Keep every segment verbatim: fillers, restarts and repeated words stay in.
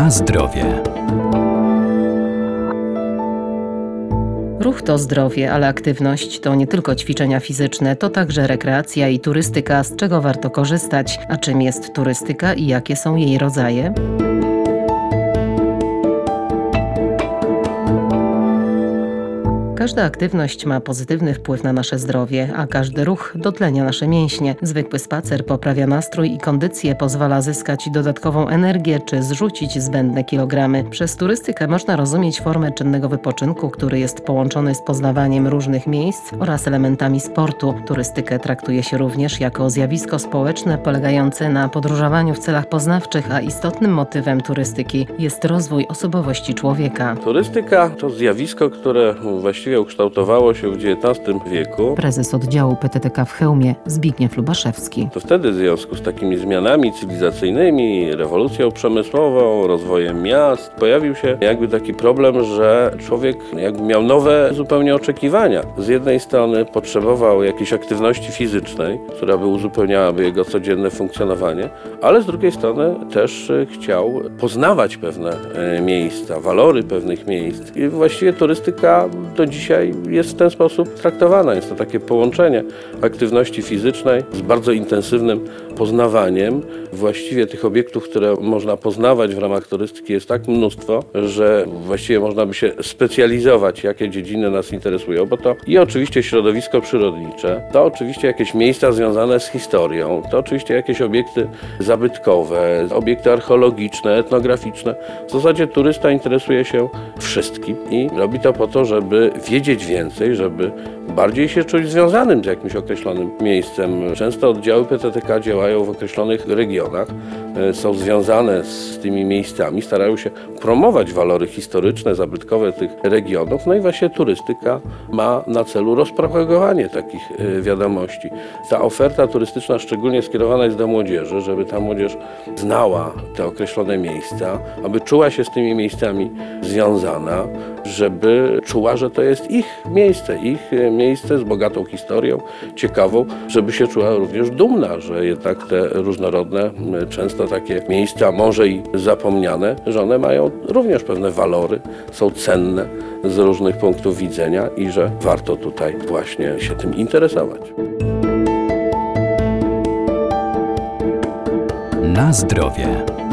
Na zdrowie. Ruch to zdrowie, ale aktywność to nie tylko ćwiczenia fizyczne, to także rekreacja i turystyka, z czego warto korzystać. A czym jest turystyka i jakie są jej rodzaje? Każda aktywność ma pozytywny wpływ na nasze zdrowie, a każdy ruch dotlenia nasze mięśnie. Zwykły spacer poprawia nastrój i kondycję, pozwala zyskać dodatkową energię czy zrzucić zbędne kilogramy. Przez turystykę można rozumieć formę czynnego wypoczynku, który jest połączony z poznawaniem różnych miejsc oraz elementami sportu. Turystykę traktuje się również jako zjawisko społeczne polegające na podróżowaniu w celach poznawczych, a istotnym motywem turystyki jest rozwój osobowości człowieka. Turystyka to zjawisko, które właściwie ukształtowało się w dziewiętnastym wieku. Prezes oddziału P T T K w Chełmie Zbigniew Lubaszewski. To wtedy w związku z takimi zmianami cywilizacyjnymi, rewolucją przemysłową, rozwojem miast, pojawił się jakby taki problem, że człowiek jakby miał nowe zupełnie oczekiwania. Z jednej strony potrzebował jakiejś aktywności fizycznej, która by uzupełniałaby jego codzienne funkcjonowanie, ale z drugiej strony też chciał poznawać pewne miejsca, walory pewnych miejsc. I właściwie turystyka do dzisiaj jest w ten sposób traktowana. Jest to takie połączenie aktywności fizycznej z bardzo intensywnym poznawaniem. Właściwie tych obiektów, które można poznawać w ramach turystyki jest tak mnóstwo, że właściwie można by się specjalizować, jakie dziedziny nas interesują, bo to i oczywiście środowisko przyrodnicze, to oczywiście jakieś miejsca związane z historią, to oczywiście jakieś obiekty zabytkowe, obiekty archeologiczne, etnograficzne. W zasadzie turysta interesuje się wszystkim i robi to po to, żeby wiedzieć więcej, żeby bardziej się czuć związanym z jakimś określonym miejscem. Często oddziały P T T K działają w określonych regionach, są związane z tymi miejscami, starają się promować walory historyczne, zabytkowe tych regionów. No i właśnie turystyka ma na celu rozpropagowanie takich wiadomości. Ta oferta turystyczna szczególnie skierowana jest do młodzieży, żeby ta młodzież znała te określone miejsca, aby czuła się z tymi miejscami związana, żeby czuła, że to jest ich miejsce, ich miejsce z bogatą historią, ciekawą, żeby się czuła również dumna, że jednak te różnorodne, często takie miejsca, może i zapomniane, że one mają również pewne walory, są cenne z różnych punktów widzenia i że warto tutaj właśnie się tym interesować. Na zdrowie.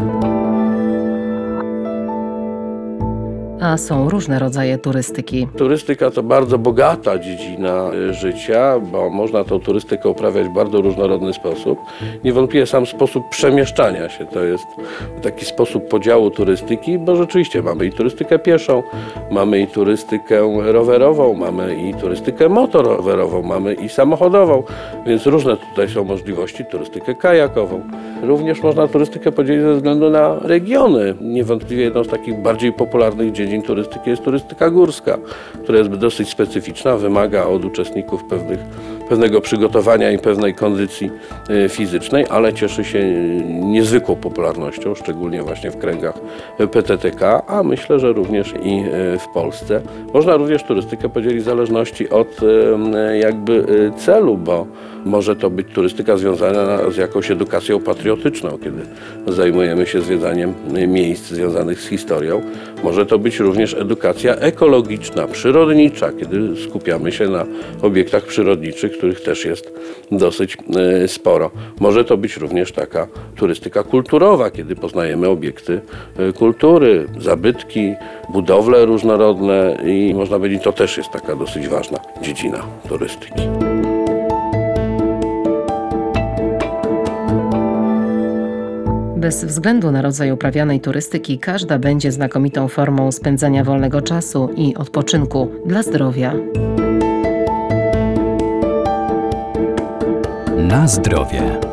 A są różne rodzaje turystyki. Turystyka to bardzo bogata dziedzina życia, bo można tą turystykę uprawiać w bardzo różnorodny sposób. Niewątpliwie sam sposób przemieszczania się to jest taki sposób podziału turystyki, bo rzeczywiście mamy i turystykę pieszą, mamy i turystykę rowerową, mamy i turystykę motorowerową, mamy i samochodową, więc różne tutaj są możliwości, turystykę kajakową. Również można turystykę podzielić ze względu na regiony. Niewątpliwie jedną z takich bardziej popularnych dziedzin turystyki jest turystyka górska, która jest dosyć specyficzna, wymaga od uczestników pewnych, pewnego przygotowania i pewnej kondycji fizycznej, ale cieszy się niezwykłą popularnością, szczególnie właśnie w kręgach P T T K, a myślę, że również i w Polsce. Można również turystykę podzielić w zależności od jakby celu, bo może to być turystyka związana z jakąś edukacją patriotyczną, kiedy zajmujemy się zwiedzaniem miejsc związanych z historią. Może to być również edukacja ekologiczna, przyrodnicza, kiedy skupiamy się na obiektach przyrodniczych, których też jest dosyć sporo. Może to być również taka turystyka kulturowa, kiedy poznajemy obiekty kultury, zabytki, budowle różnorodne i można powiedzieć, to też jest taka dosyć ważna dziedzina turystyki. Bez względu na rodzaj uprawianej turystyki, każda będzie znakomitą formą spędzania wolnego czasu i odpoczynku dla zdrowia. Na zdrowie.